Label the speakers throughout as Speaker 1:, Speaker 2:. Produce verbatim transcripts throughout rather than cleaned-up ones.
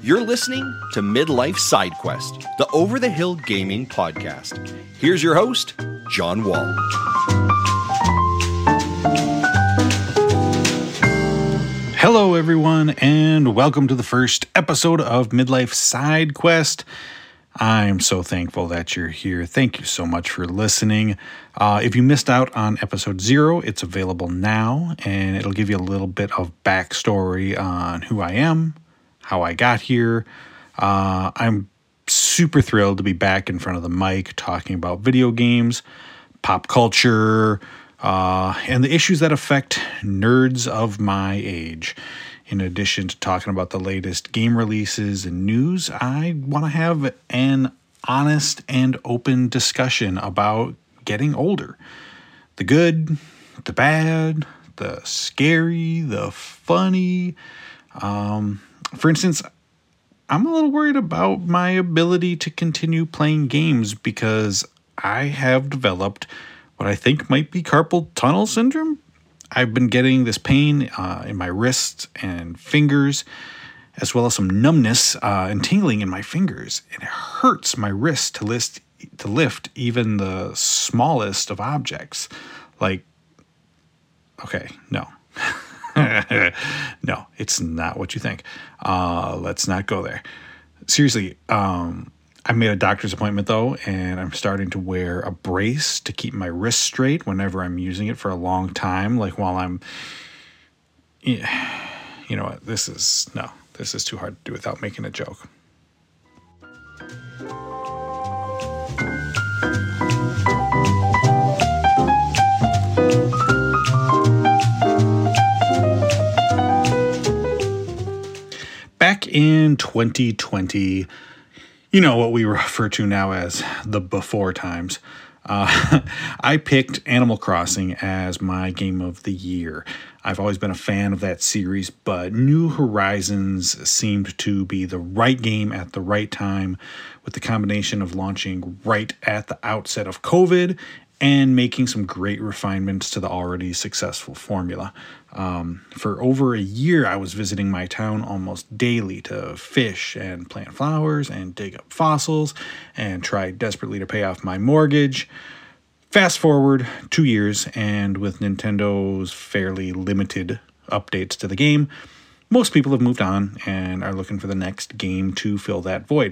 Speaker 1: You're listening to Midlife Side Quest, the Over the Hill Gaming Podcast. Here's your host, John Wall.
Speaker 2: Hello, everyone, and welcome to the first episode of Midlife Side Quest. I'm so thankful that you're here. Thank you so much for listening. Uh, if you missed out on episode zero, it's available now, and it'll give you a little bit of backstory on who I am, how I got here. Uh, I'm super thrilled to be back in front of the mic talking about video games, pop culture, uh, and the issues that affect nerds of my age. In addition to talking about the latest game releases and news, I want to have an honest and open discussion about getting older. The good, the bad, the scary, the funny. Um, for instance, I'm a little worried about my ability to continue playing games because I have developed what I think might be carpal tunnel syndrome. I've been getting this pain uh, in my wrists and fingers, as well as some numbness uh, and tingling in my fingers. And it hurts my wrist to lift, to lift even the smallest of objects. Like, okay, no. No, it's not what you think. Uh, let's not go there. Seriously, um... I made a doctor's appointment, though, and I'm starting to wear a brace to keep my wrist straight whenever I'm using it for a long time. Like while I'm, you know what, this is, no, this is too hard to do without making a joke. Back in twenty twenty, you know what we refer to now as the before times. Uh, I picked Animal Crossing as my game of the year. I've always been a fan of that series, but New Horizons seemed to be the right game at the right time, with the combination of launching right at the outset of COVID and making some great refinements to the already successful formula. Um, for over a year, I was visiting my town almost daily to fish and plant flowers and dig up fossils and try desperately to pay off my mortgage. Fast forward two years, and with Nintendo's fairly limited updates to the game, most people have moved on and are looking for the next game to fill that void.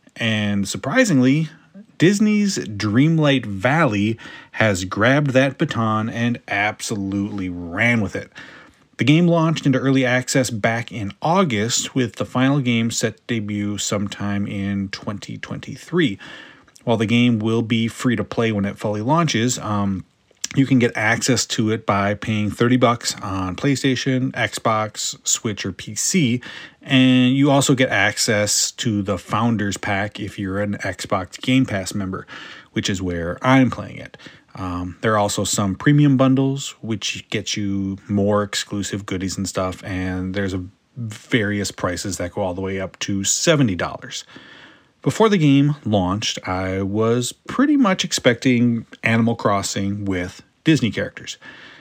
Speaker 2: And surprisingly, Disney's Dreamlight Valley has grabbed that baton and absolutely ran with it. The game launched into early access back in August, with the final game set to debut sometime in twenty twenty-three. While the game will be free to play when it fully launches, um, you can get access to it by paying thirty bucks on PlayStation, Xbox, Switch, or P C, and you also get access to the Founders Pack if you're an Xbox Game Pass member, which is where I'm playing it. Um, there are also some premium bundles, which get you more exclusive goodies and stuff, and there's a various prices that go all the way up to seventy dollars. Before the game launched, I was pretty much expecting Animal Crossing with Disney characters.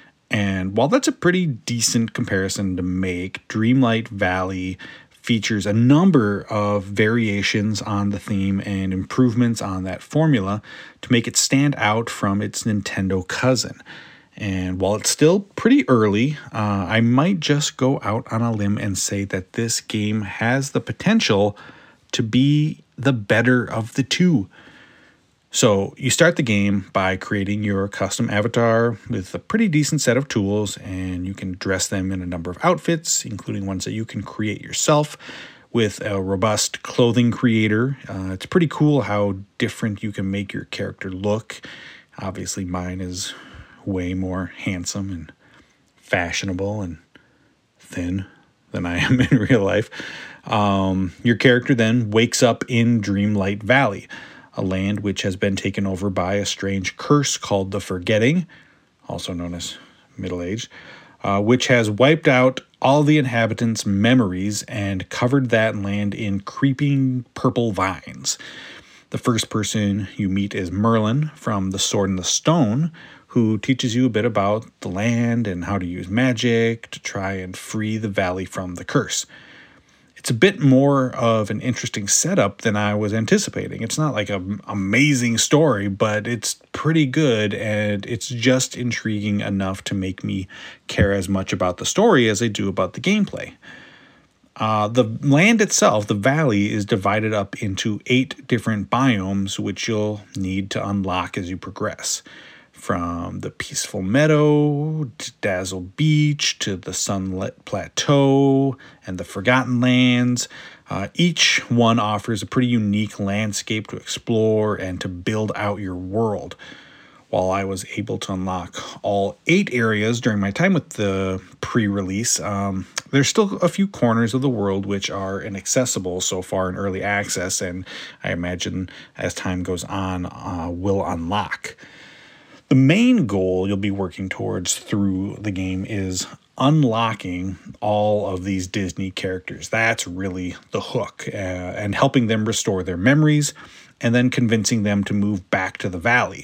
Speaker 2: And while that's a pretty decent comparison to make, Dreamlight Valley features a number of variations on the theme and improvements on that formula to make it stand out from its Nintendo cousin. And while it's still pretty early, uh, I might just go out on a limb and say that this game has the potential to be the better of the two. So you start the game by creating your custom avatar with a pretty decent set of tools, and you can dress them in a number of outfits, including ones that you can create yourself with a robust clothing creator. Uh, it's pretty cool how different you can make your character look. Obviously, mine is way more handsome and fashionable and thin than I am in real life. Um, your character then wakes up in Dreamlight Valley, a land which has been taken over by a strange curse called the Forgetting, also known as Middle Age, uh, which has wiped out all the inhabitants' memories and covered that land in creeping purple vines. The first person you meet is Merlin from The Sword and the Stone, who teaches you a bit about the land and how to use magic to try and free the valley from the curse. it's a bit more of an interesting setup than I was anticipating. It's not like an amazing story, but it's pretty good, and it's just intriguing enough to make me care as much about the story as I do about the gameplay. Uh, the land itself, the valley, is divided up into eight different biomes, which you'll need to unlock as you progress. From the Peaceful Meadow to Dazzle Beach to the Sunlit Plateau and the Forgotten Lands. Uh, each one offers a pretty unique landscape to explore and to build out your world. While I was able to unlock all eight areas during my time with the pre-release, um, there's still a few corners of the world which are inaccessible so far in early access, and I imagine as time goes on, uh, will unlock. The main goal you'll be working towards through the game is unlocking all of these Disney characters. That's really the hook, uh, and helping them restore their memories and then convincing them to move back to the valley.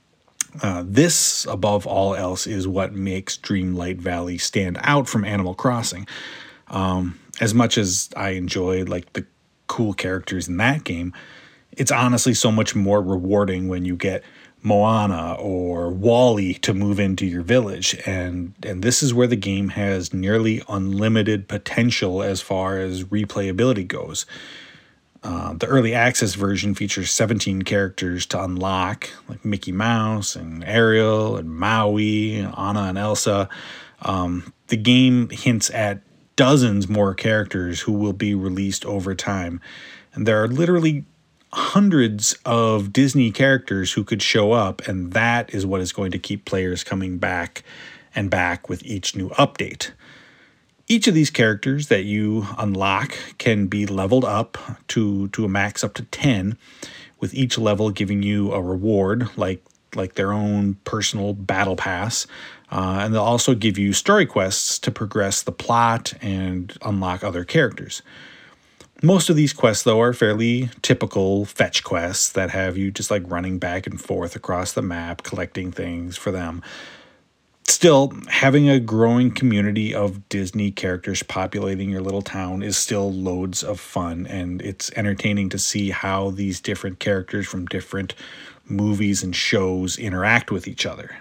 Speaker 2: Uh, this, above all else, is what makes Dreamlight Valley stand out from Animal Crossing. Um, as much as I enjoyed like the cool characters in that game, it's honestly so much more rewarding when you get Moana or Wall-E to move into your village, and and this is where the game has nearly unlimited potential as far as replayability goes. Uh, the early access version features seventeen characters to unlock, like Mickey Mouse and Ariel and Maui, and Anna and Elsa. Um, the game hints at dozens more characters who will be released over time, and there are literally hundreds of Disney characters who could show up, and that is what is going to keep players coming back and back with each new update. Each of these characters that you unlock can be leveled up to, to a max up to ten, with each level giving you a reward like like their own personal battle pass, uh, and they'll also give you story quests to progress the plot and unlock other characters. Most of these quests, though, are fairly typical fetch quests that have you just like running back and forth across the map, collecting things for them. Still, having a growing community of Disney characters populating your little town is still loads of fun, and it's entertaining to see how these different characters from different movies and shows interact with each other.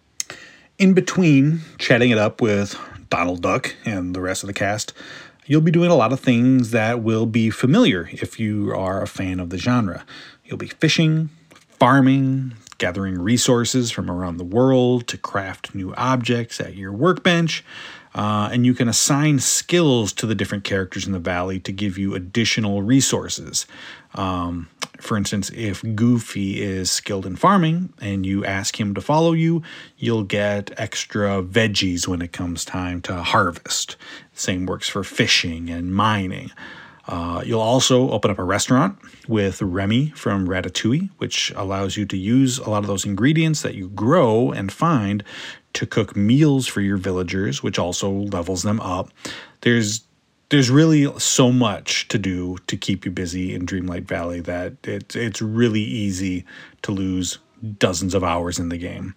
Speaker 2: In between chatting it up with Donald Duck and the rest of the cast, you'll be doing a lot of things that will be familiar if you are a fan of the genre. You'll be fishing, farming, gathering resources from around the world to craft new objects at your workbench, uh, and you can assign skills to the different characters in the valley to give you additional resources. Um, for instance, if Goofy is skilled in farming and you ask him to follow you, you'll get extra veggies when it comes time to harvest. Same works for fishing and mining. Uh, you'll also open up a restaurant with Remy from Ratatouille, which allows you to use a lot of those ingredients that you grow and find to cook meals for your villagers, which also levels them up. There's there's really so much to do to keep you busy in Dreamlight Valley that it, it's really easy to lose dozens of hours in the game.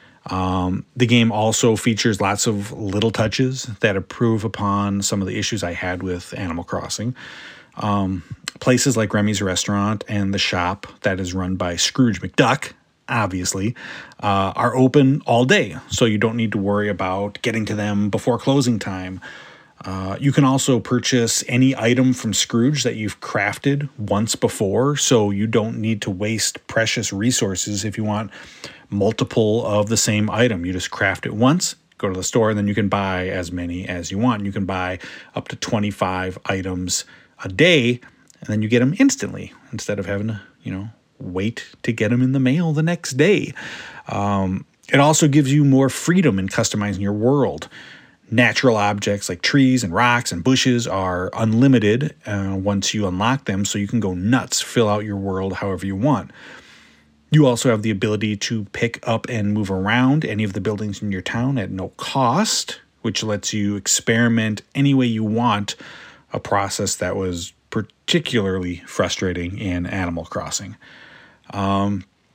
Speaker 2: Um, the game also features lots of little touches that improve upon some of the issues I had with Animal Crossing. Um, places like Remy's restaurant and the shop that is run by Scrooge McDuck, obviously, uh, are open all day, so you don't need to worry about getting to them before closing time. Uh, you can also purchase any item from Scrooge that you've crafted once before, so you don't need to waste precious resources if you want multiple of the same item. You just craft it once, go to the store, and then you can buy as many as you want. You can buy up to twenty-five items a day, and then you get them instantly instead of having to, you know, wait to get them in the mail the next day. Um, it also gives you more freedom in customizing your world. Natural objects like trees and rocks and bushes are unlimited uh, once you unlock them, so you can go nuts, fill out your world however you want. You also have the ability to pick up and move around any of the buildings in your town at no cost, which lets you experiment any way you want, a process that was particularly frustrating in Animal Crossing. Um,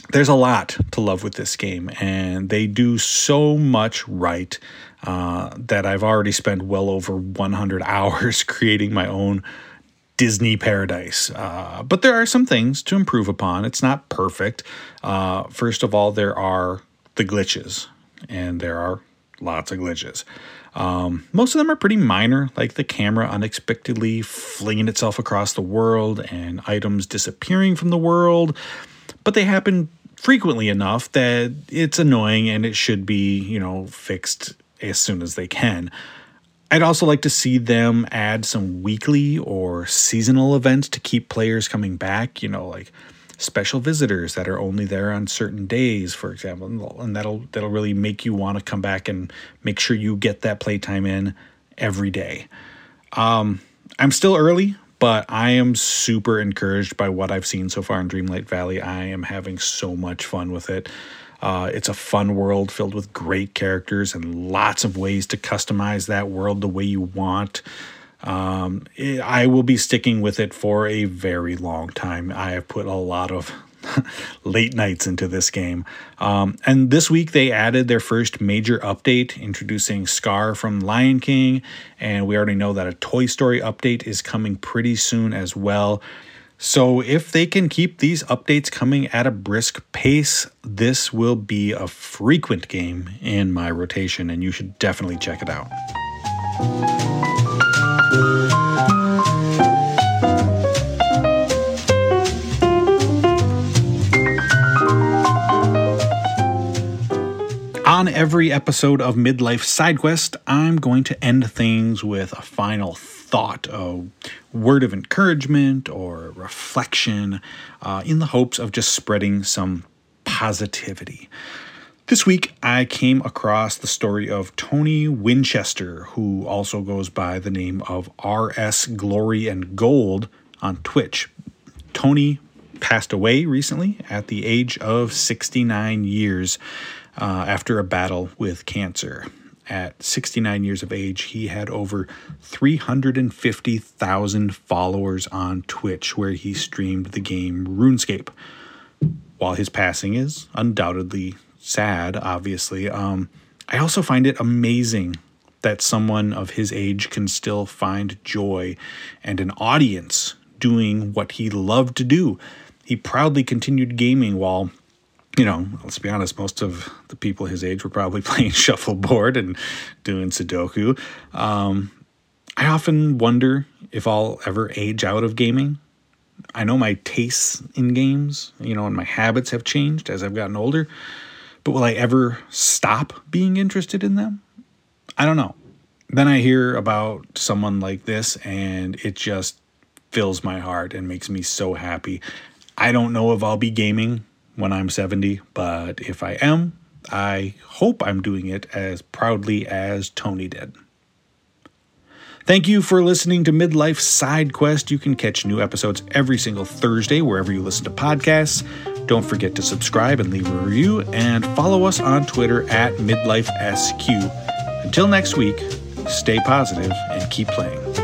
Speaker 2: there's a lot to love with this game, and they do so much right uh, that I've already spent well over one hundred hours creating my own Disney paradise. Uh, but there are some things to improve upon. It's not perfect. Uh, first of all, there are the glitches, and there are lots of glitches. Um, most of them are pretty minor, like the camera unexpectedly flinging itself across the world and items disappearing from the world. But they happen frequently enough that it's annoying and it should be, you know, fixed as soon as they can. I'd also like to see them add some weekly or seasonal events to keep players coming back, you know, like special visitors that are only there on certain days, for example, and that'll that'll really make you want to come back and make sure you get that playtime in every day. Um, I'm still early, but I am super encouraged by what I've seen so far in Dreamlight Valley. I am having so much fun with it. Uh, it's a fun world filled with great characters and lots of ways to customize that world the way you want. Um, it, I will be sticking with it for a very long time. I have put a lot of late nights into this game. Um, and this week they added their first major update, introducing Scar from Lion King. And we already know that a Toy Story update is coming pretty soon as well. So if they can keep these updates coming at a brisk pace, this will be a frequent game in my rotation, and you should definitely check it out. On every episode of Midlife SideQuest, I'm going to end things with a final thought, a word of encouragement or reflection, uh, in the hopes of just spreading some positivity. This week, I came across the story of Tony Winchester, who also goes by the name of R S Glory and Gold on Twitch. Tony passed away recently at the age of sixty-nine years uh, after a battle with cancer. At sixty-nine years of age, he had over three hundred fifty thousand followers on Twitch, where he streamed the game RuneScape. While his passing is undoubtedly sad, obviously, um, I also find it amazing that someone of his age can still find joy and an audience doing what he loved to do. He proudly continued gaming while, you know, let's be honest, most of the people his age were probably playing shuffleboard and doing Sudoku. Um, I often wonder if I'll ever age out of gaming. I know my tastes in games, you know, and my habits have changed as I've gotten older, but will I ever stop being interested in them? I don't know. Then I hear about someone like this and it just fills my heart and makes me so happy. I don't know if I'll be gaming when I'm seventy, but if I am, I hope I'm doing it as proudly as Tony did. Thank you for listening to Midlife SideQuest. You can catch new episodes every single Thursday wherever you listen to podcasts. Don't forget to subscribe and leave a review, and follow us on Twitter at MidlifeSQ. Until next week, stay positive and keep playing.